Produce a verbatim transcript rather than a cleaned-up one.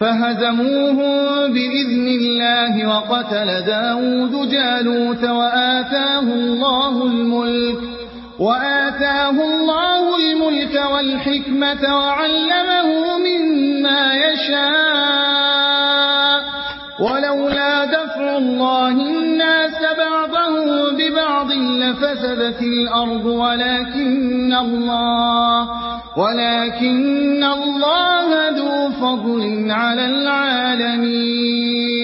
فهزموهم بإذن الله وقتل داود جالوت وآتاه الله الملك وآتاه الله الملك والحكمة وعلمه مما يشاء ولولا دفع الله الناس بعضهم ببعض لفسدت الأرض ولكن الله ولكن الله ذو فضل على العالمين